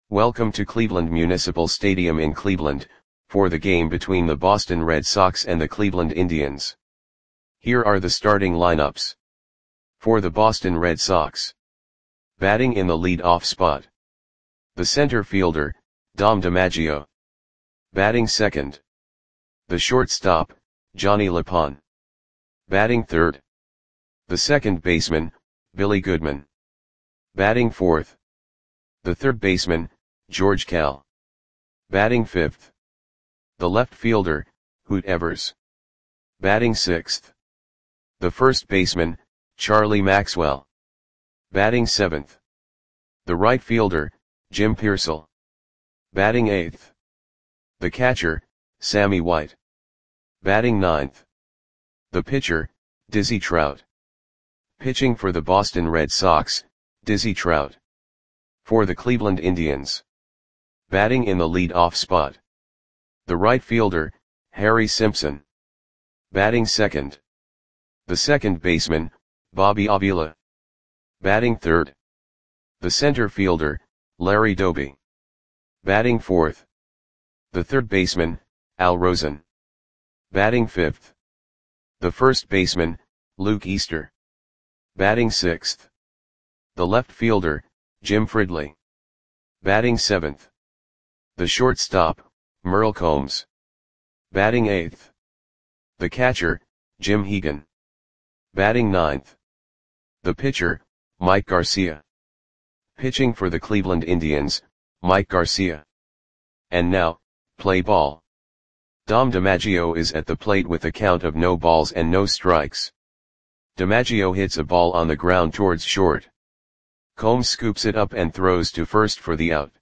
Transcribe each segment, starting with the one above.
Welcome to Cleveland Municipal Stadium in Cleveland, for the game between the Boston Red Sox and the Cleveland Indians. Here are the starting lineups. For the Boston Red Sox. Batting in the lead-off spot. The center fielder, Dom DiMaggio. Batting second. The shortstop, Johnny LePon. Batting third. The second baseman, Billy Goodman. Batting fourth. The third baseman, George Kell. Batting fifth. The left fielder, Hoot Evers. Batting sixth. The first baseman, Charlie Maxwell. Batting seventh. The right fielder, Jim Piersall. Batting eighth. The catcher, Sammy White. Batting ninth. The pitcher, Dizzy Trout. Pitching for the Boston Red Sox, Dizzy Trout. For the Cleveland Indians. Batting in the lead-off spot. The right fielder, Harry Simpson. Batting second. The second baseman, Bobby Avila. Batting third. The center fielder, Larry Doby. Batting fourth. The third baseman, Al Rosen. Batting fifth. The first baseman, Luke Easter. Batting sixth. The left fielder, Jim Fridley. Batting seventh. The shortstop, Merle Combs. Batting eighth. The catcher, Jim Hegan. Batting ninth. The pitcher, Mike Garcia. Pitching for the Cleveland Indians, Mike Garcia. And now, play ball. Dom DiMaggio is at the plate with a count of no balls and no strikes. DiMaggio hits a ball on the ground towards short. Combs scoops it up and throws to first for the out.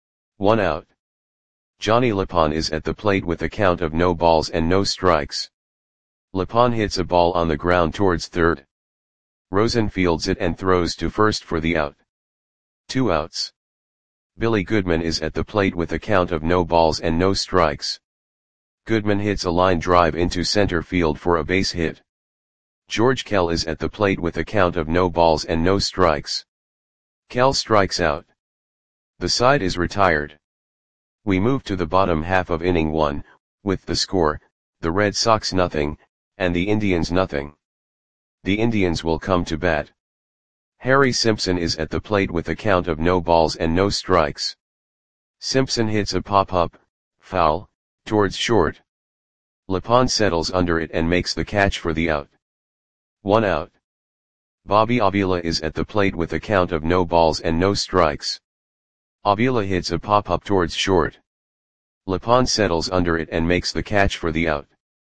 1 out. Johnny LePon is at the plate with a count of no balls and no strikes. LePon hits a ball on the ground towards third. Rosen fields it and throws to first for the out. 2 outs. Billy Goodman is at the plate with a count of no balls and no strikes. Goodman hits a line drive into center field for a base hit. George Kell is at the plate with a count of no balls and no strikes. Kell strikes out. The side is retired. We move to the bottom half of inning 1, with the score, the Red Sox nothing, and the Indians nothing. The Indians will come to bat. Harry Simpson is at the plate with a count of no balls and no strikes. Simpson hits a pop-up, foul, towards short. LePon settles under it and makes the catch for the out. 1 out. Bobby Avila is at the plate with a count of no balls and no strikes. Avila hits a pop-up towards short. LePon settles under it and makes the catch for the out.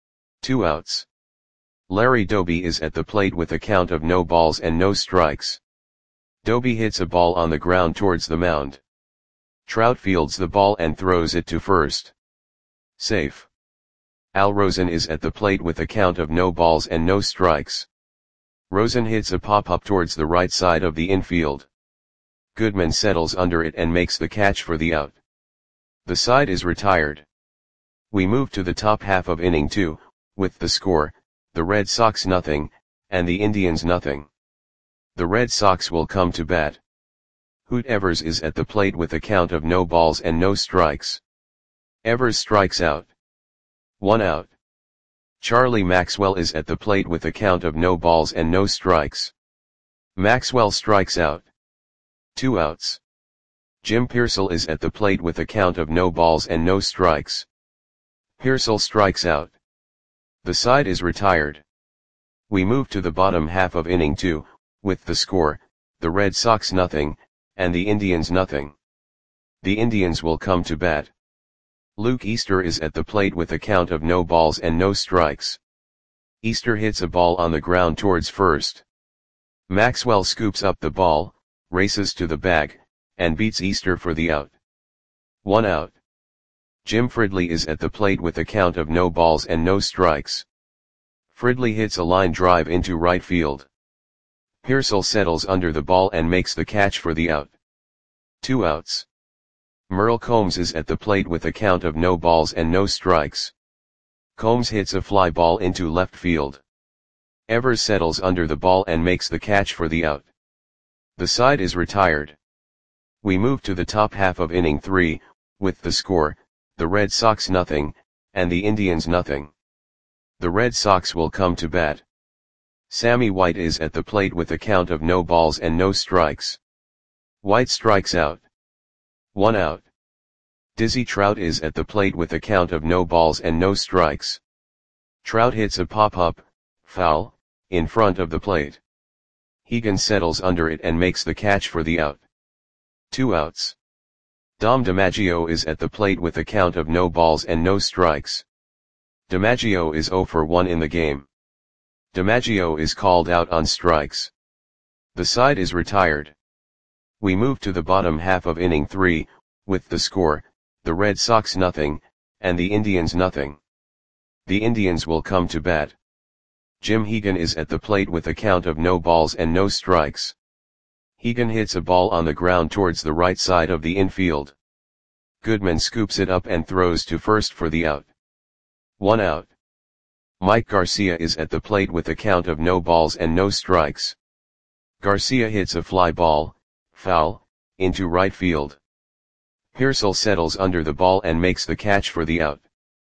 2 outs. Larry Doby is at the plate with a count of no balls and no strikes. Doby hits a ball on the ground towards the mound. Trout fields the ball and throws it to first. Safe. Al Rosen is at the plate with a count of no balls and no strikes. Rosen hits a pop-up towards the right side of the infield. Goodman settles under it and makes the catch for the out. The side is retired. We move to the top half of inning 2, with the score, the Red Sox nothing, and the Indians nothing. The Red Sox will come to bat. Hoot Evers is at the plate with a count of no balls and no strikes. Evers strikes out. 1 out. Charlie Maxwell is at the plate with a count of no balls and no strikes. Maxwell strikes out. 2 outs. Jim Piersall is at the plate with a count of no balls and no strikes. Piersall strikes out. The side is retired. We move to the bottom half of inning 2, with the score, the Red Sox nothing, and the Indians nothing. The Indians will come to bat. Luke Easter is at the plate with a count of no balls and no strikes. Easter hits a ball on the ground towards first. Maxwell scoops up the ball, races to the bag, and beats Easter for the out. 1 out. Jim Fridley is at the plate with a count of no balls and no strikes. Fridley hits a line drive into right field. Piersall settles under the ball and makes the catch for the out. 2 outs. Merle Combs is at the plate with a count of no balls and no strikes. Combs hits a fly ball into left field. Evers settles under the ball and makes the catch for the out. The side is retired. We move to the top half of inning 3, with the score, the Red Sox nothing, and the Indians nothing. The Red Sox will come to bat. Sammy White is at the plate with a count of no balls and no strikes. White strikes out. 1 out. Dizzy Trout is at the plate with a count of no balls and no strikes. Trout hits a pop-up, foul, in front of the plate. Hegan settles under it and makes the catch for the out. 2 outs. Dom DiMaggio is at the plate with a count of no balls and no strikes. DiMaggio is 0 for 1 in the game. DiMaggio is called out on strikes. The side is retired. We move to the bottom half of inning 3, with the score, the Red Sox nothing, and the Indians nothing. The Indians will come to bat. Jim Hegan is at the plate with a count of no balls and no strikes. Hegan hits a ball on the ground towards the right side of the infield. Goodman scoops it up and throws to first for the out. 1 out. Mike Garcia is at the plate with a count of no balls and no strikes. Garcia hits a fly ball, foul, into right field. Pearsall settles under the ball and makes the catch for the out.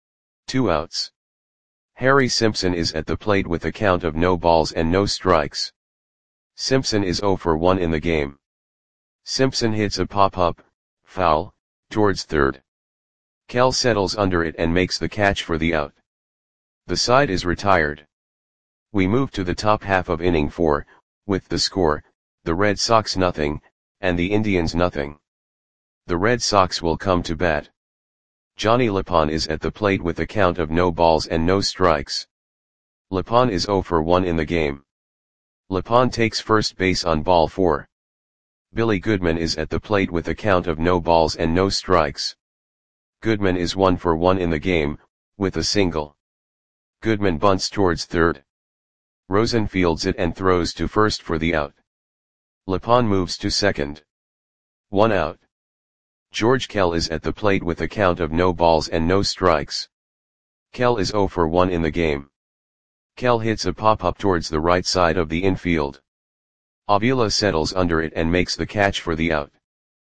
2 outs. Harry Simpson is at the plate with a count of no balls and no strikes. Simpson is 0 for 1 in the game. Simpson hits a pop-up, foul, towards third. Kell settles under it and makes the catch for the out. The side is retired. We move to the top half of inning 4, with the score, the Red Sox nothing, and the Indians nothing. The Red Sox will come to bat. Johnny Lapon is at the plate with a count of no balls and no strikes. Lapon is 0 for 1 in the game. Lapon takes first base on ball 4. Billy Goodman is at the plate with a count of no balls and no strikes. Goodman is 1 for 1 in the game, with a single. Goodman bunts towards third. Rosen fields it and throws to first for the out. Lapon moves to second. 1 out. George Kell is at the plate with a count of no balls and no strikes. Kell is 0 for 1 in the game. Kell hits a pop-up towards the right side of the infield. Avila settles under it and makes the catch for the out.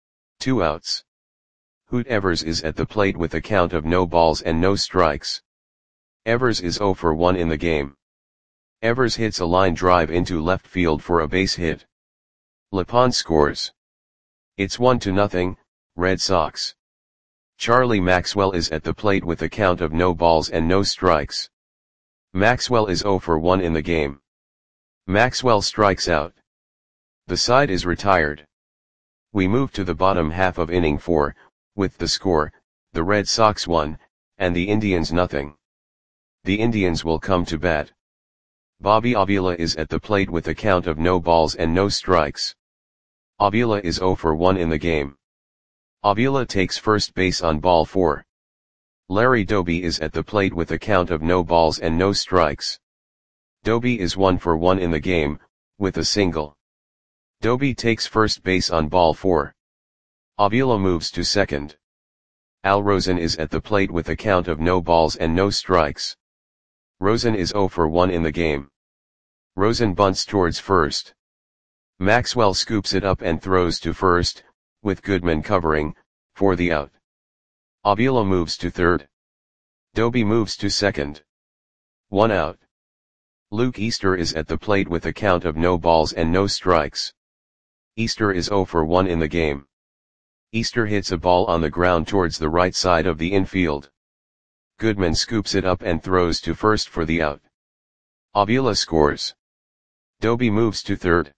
2 outs. Hoot Evers is at the plate with a count of no balls and no strikes. Evers is 0 for 1 in the game. Evers hits a line drive into left field for a base hit. Lapon scores. It's 1-0, Red Sox. Charlie Maxwell is at the plate with a count of no balls and no strikes. Maxwell is 0 for 1 in the game. Maxwell strikes out. The side is retired. We move to the bottom half of inning 4, with the score, the Red Sox 1, and the Indians nothing. The Indians will come to bat. Bobby Avila is at the plate with a count of no balls and no strikes. Avila is 0 for 1 in the game. Avila takes first base on ball 4. Larry Doby is at the plate with a count of no balls and no strikes. Doby is 1 for 1 in the game, with a single. Doby takes first base on ball 4. Avila moves to second. Al Rosen is at the plate with a count of no balls and no strikes. Rosen is 0 for 1 in the game. Rosen bunts towards first. Maxwell scoops it up and throws to first, with Goodman covering, for the out. Avila moves to third. Doby moves to second. 1 out. Luke Easter is at the plate with a count of no balls and no strikes. Easter is 0 for 1 in the game. Easter hits a ball on the ground towards the right side of the infield. Goodman scoops it up and throws to first for the out. Avila scores. Doby moves to third.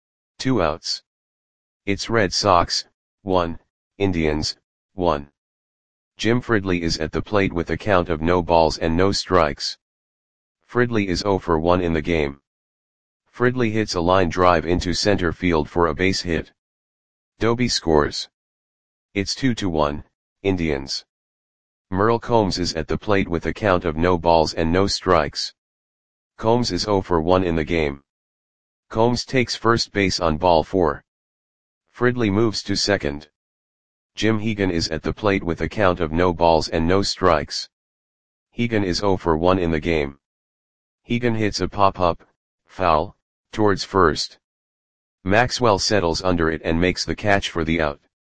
2 outs. It's Red Sox, 1, Indians, 1. Jim Fridley is at the plate with a count of no balls and no strikes. Fridley is 0 for 1 in the game. Fridley hits a line drive into center field for a base hit. Doby scores. It's 2-1, Indians. Merle Combs is at the plate with a count of no balls and no strikes. Combs is 0 for 1 in the game. Combs takes first base on ball 4. Fridley moves to second. Jim Hegan is at the plate with a count of no balls and no strikes. Hegan is 0 for 1 in the game. Hegan hits a pop-up, foul, towards first. Maxwell settles under it and makes the catch for the out.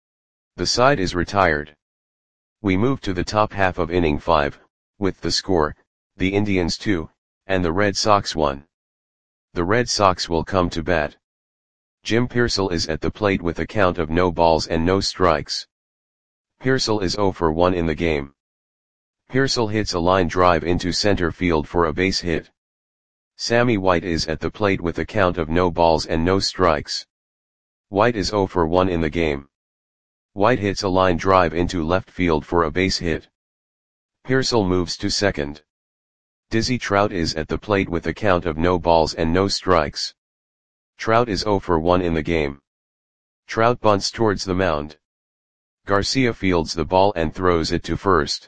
The side is retired. We move to the top half of inning 5, with the score, the Indians 2, and the Red Sox 1. The Red Sox will come to bat. Jim Piersall is at the plate with a count of no balls and no strikes. Piersall is 0 for 1 in the game. Piersall hits a line drive into center field for a base hit. Sammy White is at the plate with a count of no balls and no strikes. White is 0 for 1 in the game. White hits a line drive into left field for a base hit. Piersall moves to second. Dizzy Trout is at the plate with a count of no balls and no strikes. Trout is 0 for 1 in the game. Trout bunts towards the mound. Garcia fields the ball and throws it to first.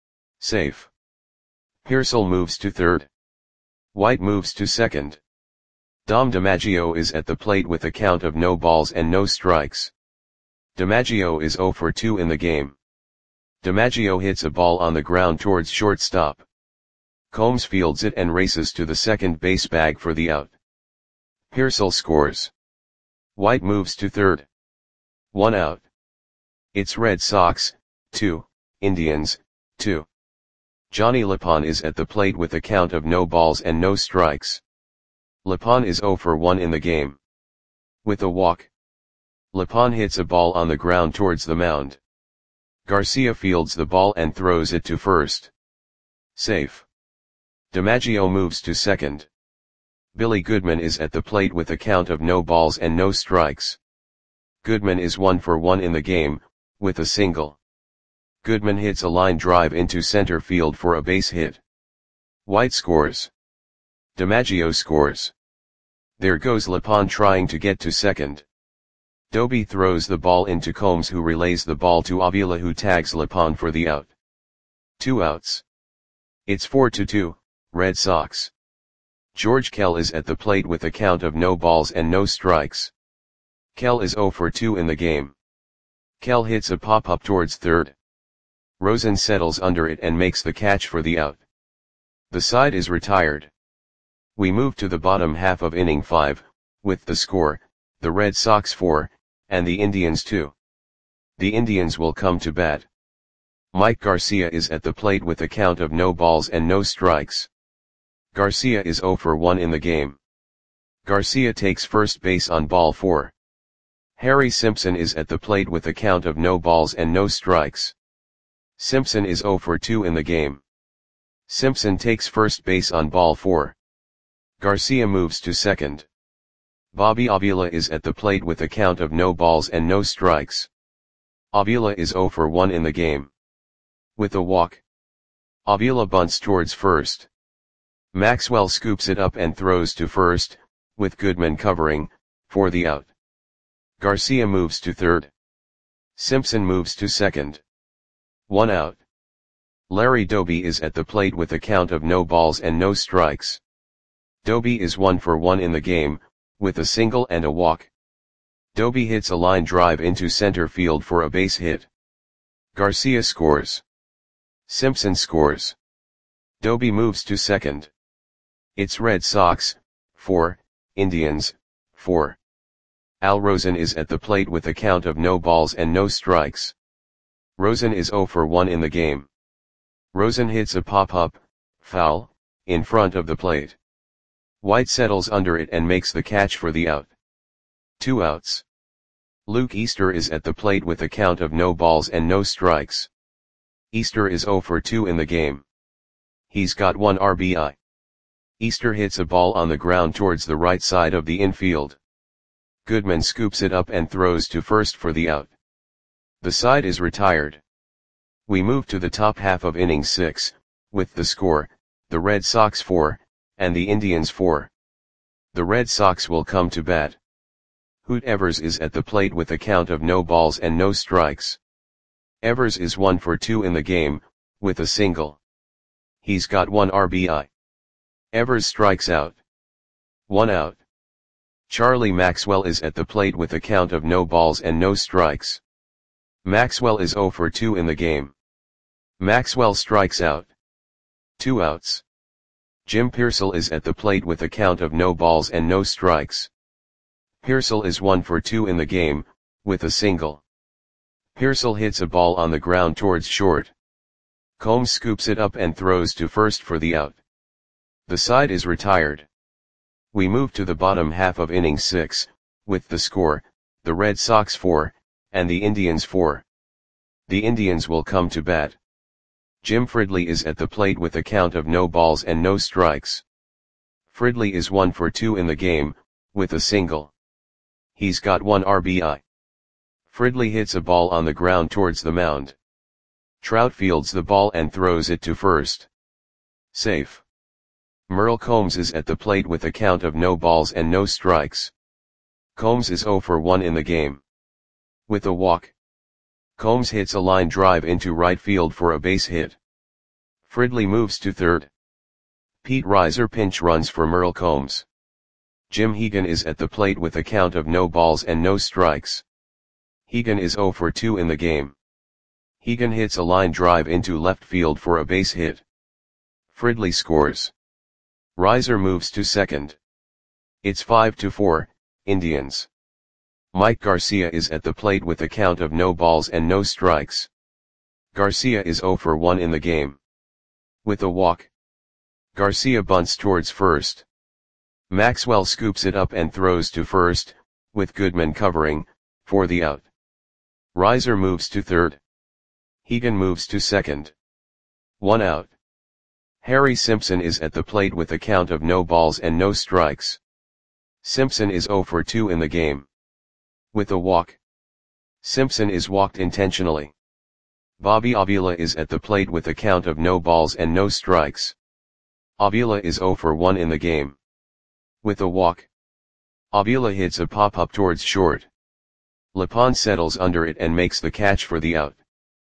Safe. Piersall moves to third. White moves to second. Dom DiMaggio is at the plate with a count of no balls and no strikes. DiMaggio is 0 for 2 in the game. DiMaggio hits a ball on the ground towards shortstop. Combs fields it and races to the second base bag for the out. Piersall scores. White moves to third. 1 out. It's Red Sox, 2, Indians, 2. Johnny Lapon is at the plate with a count of no balls and no strikes. Lapon is 0 for 1 in the game. With a walk. Lapon hits a ball on the ground towards the mound. Garcia fields the ball and throws it to first. Safe. DiMaggio moves to second. Billy Goodman is at the plate with a count of no balls and no strikes. Goodman is 1 for 1 in the game, with a single. Goodman hits a line drive into center field for a base hit. White scores. DiMaggio scores. There goes Lapon trying to get to second. Doby throws the ball into Combs, who relays the ball to Avila, who tags Lapon for the out. 2 outs. It's 4-2, Red Sox. George Kell is at the plate with a count of no balls and no strikes. Kell is 0 for 2 in the game. Kell hits a pop-up towards third. Rosen settles under it and makes the catch for the out. The side is retired. We move to the bottom half of inning 5, with the score, the Red Sox 4, and the Indians 2. The Indians will come to bat. Mike Garcia is at the plate with a count of no balls and no strikes. Garcia is 0 for 1 in the game. Garcia takes first base on ball 4. Harry Simpson is at the plate with a count of no balls and no strikes. Simpson is 0 for 2 in the game. Simpson takes first base on ball 4. Garcia moves to second. Bobby Avila is at the plate with a count of no balls and no strikes. Avila is 0 for 1 in the game. With a walk. Avila bunts towards first. Maxwell scoops it up and throws to first, with Goodman covering, for the out. Garcia moves to third. Simpson moves to second. 1 out. Larry Doby is at the plate with a count of no balls and no strikes. Doby is 1 for 1 in the game, with a single and a walk. Doby hits a line drive into center field for a base hit. Garcia scores. Simpson scores. Doby moves to second. It's Red Sox, 4, Indians, 4. Al Rosen is at the plate with a count of no balls and no strikes. Rosen is 0 for 1 in the game. Rosen hits a pop-up, foul, in front of the plate. White settles under it and makes the catch for the out. 2 outs. Luke Easter is at the plate with a count of no balls and no strikes. Easter is 0 for 2 in the game. He's got 1 RBI. Easter hits a ball on the ground towards the right side of the infield. Goodman scoops it up and throws to first for the out. The side is retired. We move to the top half of inning 6, with the score, the Red Sox 4, and the Indians 4. The Red Sox will come to bat. Hoot Evers is at the plate with a count of no balls and no strikes. Evers is 1 for 2 in the game, with a single. He's got 1 RBI. Evers strikes out. 1 out. Charlie Maxwell is at the plate with a count of no balls and no strikes. Maxwell is 0 for 2 in the game. Maxwell strikes out. 2 outs. Jim Piersall is at the plate with a count of no balls and no strikes. Piersall is 1 for 2 in the game, with a single. Pearsall hits a ball on the ground towards short. Combs scoops it up and throws to first for the out. The side is retired. We move to the bottom half of inning 6, with the score, the Red Sox 4, and the Indians 4. The Indians will come to bat. Jim Fridley is at the plate with a count of no balls and no strikes. Fridley is 1 for 2 in the game, with a single. He's got 1 RBI. Fridley hits a ball on the ground towards the mound. Trout fields the ball and throws it to first. Safe. Merle Combs is at the plate with a count of no balls and no strikes. Combs is 0 for 1 in the game. With a walk. Combs hits a line drive into right field for a base hit. Fridley moves to third. Pete Reiser pinch runs for Merle Combs. Jim Hegan is at the plate with a count of no balls and no strikes. Hegan is 0 for 2 in the game. Hegan hits a line drive into left field for a base hit. Fridley scores. Reiser moves to second. It's 5-4, Indians. Mike Garcia is at the plate with a count of no balls and no strikes. Garcia is 0 for 1 in the game. With a walk. Garcia bunts towards first. Maxwell scoops it up and throws to first, with Goodman covering, for the out. Reiser moves to third. Hegan moves to second. 1 out. Harry Simpson is at the plate with a count of no balls and no strikes. Simpson is 0 for 2 in the game. With a walk. Simpson is walked intentionally. Bobby Avila is at the plate with a count of no balls and no strikes. Avila is 0 for 1 in the game. With a walk. Avila hits a pop-up towards short. Lepon settles under it and makes the catch for the out.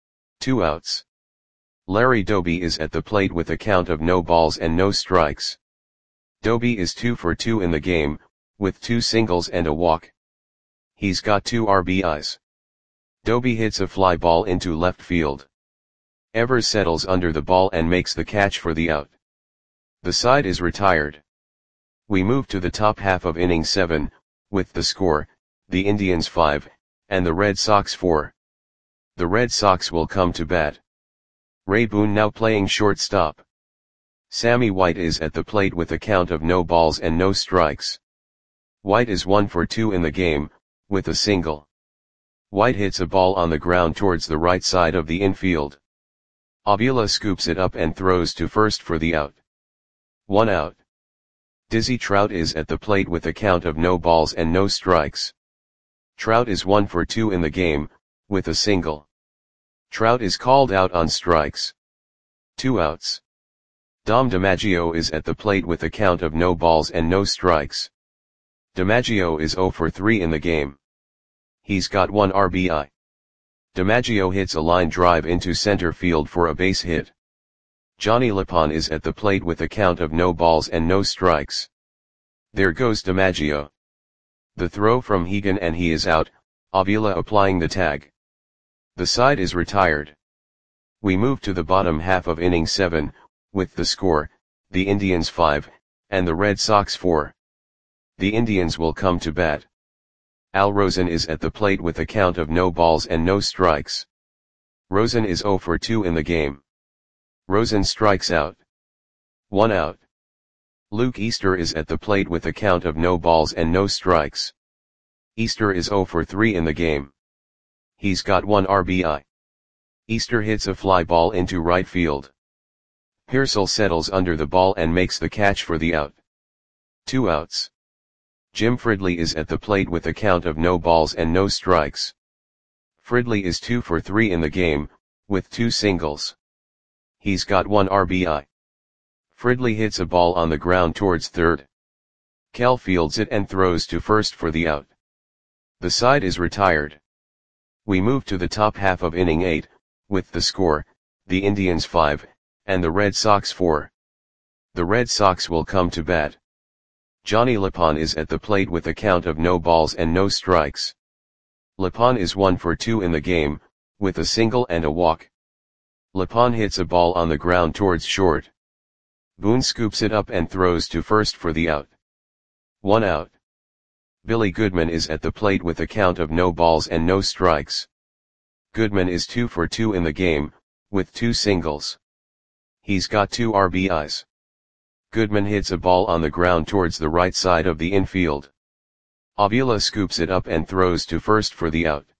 2 outs. Larry Doby is at the plate with a count of no balls and no strikes. Doby is 2 for 2 in the game, with 2 singles and a walk. He's got 2 RBIs. Doby hits a fly ball into left field. Evers settles under the ball and makes the catch for the out. The side is retired. We move to the top half of inning 7, with the score, the Indians 5, and the Red Sox 4. The Red Sox will come to bat. Ray Boone now playing shortstop. Sammy White is at the plate with a count of no balls and no strikes. White is 1 for 2 in the game, with a single. White hits a ball on the ground towards the right side of the infield. Avila scoops it up and throws to first for the out. 1 out. Dizzy Trout is at the plate with a count of no balls and no strikes. Trout is 1 for 2 in the game, with a single. Trout is called out on strikes. 2 outs. Dom DiMaggio is at the plate with a count of no balls and no strikes. DiMaggio is 0 for 3 in the game. He's got 1 RBI. DiMaggio hits a line drive into center field for a base hit. Johnny Lepon is at the plate with a count of no balls and no strikes. There goes DiMaggio. The throw from Hegan and he is out, Avila applying the tag. The side is retired. We move to the bottom half of inning 7, with the score, the Indians 5, and the Red Sox 4. The Indians will come to bat. Al Rosen is at the plate with a count of no balls and no strikes. Rosen is 0 for 2 in the game. Rosen strikes out. 1 out. Luke Easter is at the plate with a count of no balls and no strikes. Easter is 0 for 3 in the game. He's got 1 RBI. Easter hits a fly ball into right field. Pearsall settles under the ball and makes the catch for the out. 2 outs. Jim Fridley is at the plate with a count of no balls and no strikes. Fridley is 2 for 3 in the game, with 2 singles. He's got 1 RBI. Fridley hits a ball on the ground towards third. Kell fields it and throws to first for the out. The side is retired. We move to the top half of inning 8, with the score, the Indians 5, and the Red Sox 4. The Red Sox will come to bat. Johnny Lepon is at the plate with a count of no balls and no strikes. Lepon is 1 for 2 in the game, with a single and a walk. Lepon hits a ball on the ground towards short. Boone scoops it up and throws to first for the out. 1 out. Billy Goodman is at the plate with a count of no balls and no strikes. Goodman is 2 for 2 in the game, with 2 singles. He's got 2 RBIs. Goodman hits a ball on the ground towards the right side of the infield. Avila scoops it up and throws to first for the out.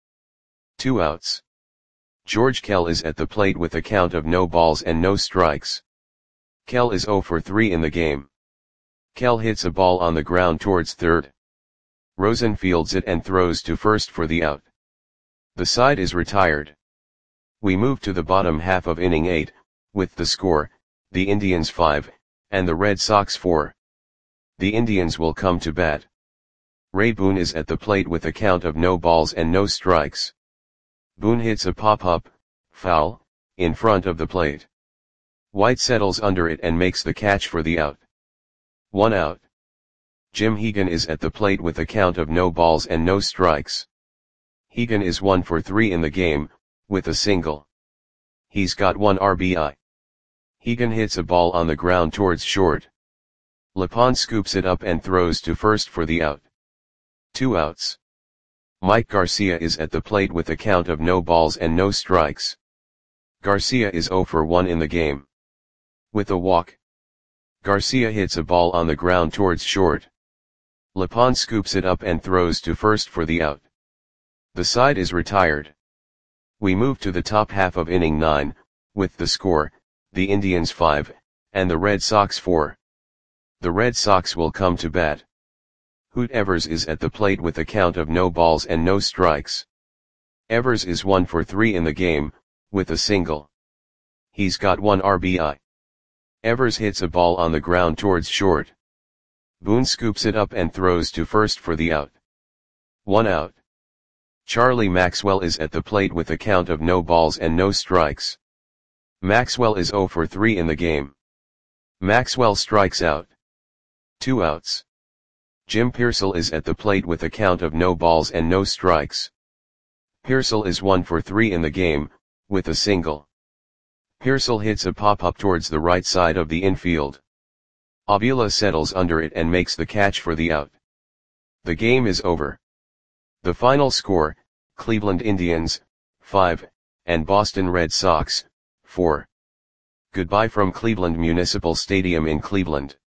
2 outs. George Kell is at the plate with a count of no balls and no strikes. Kell is 0 for 3 in the game. Kell hits a ball on the ground towards third. Rosen fields it and throws to first for the out. The side is retired. We move to the bottom half of inning 8, with the score, the Indians 5, and the Red Sox 4. The Indians will come to bat. Ray Boone is at the plate with a count of no balls and no strikes. Boone hits a pop-up, foul, in front of the plate. White settles under it and makes the catch for the out. 1 out. Jim Hegan is at the plate with a count of no balls and no strikes. Hegan is 1 for 3 in the game, with a single. He's got 1 RBI. Hegan hits a ball on the ground towards short. Lepond scoops it up and throws to first for the out. 2 outs. Mike Garcia is at the plate with a count of no balls and no strikes. Garcia is 0 for 1 in the game. With a walk. Garcia hits a ball on the ground towards short. Lepond scoops it up and throws to first for the out. The side is retired. We move to the top half of inning 9, with the score, the Indians 5, and the Red Sox 4. The Red Sox will come to bat. Hoot Evers is at the plate with a count of no balls and no strikes. Evers is 1 for 3 in the game, with a single. He's got 1 RBI. Evers hits a ball on the ground towards short. Boone scoops it up and throws to first for the out. 1 out. Charlie Maxwell is at the plate with a count of no balls and no strikes. Maxwell is 0 for 3 in the game. Maxwell strikes out. 2 outs. Jim Pearsall is at the plate with a count of no balls and no strikes. Pearsall is 1 for 3 in the game, with a single. Pearsall hits a pop-up towards the right side of the infield. Avila settles under it and makes the catch for the out. The game is over. The final score, Cleveland Indians, 5, and Boston Red Sox, 4. Goodbye from Cleveland Municipal Stadium in Cleveland.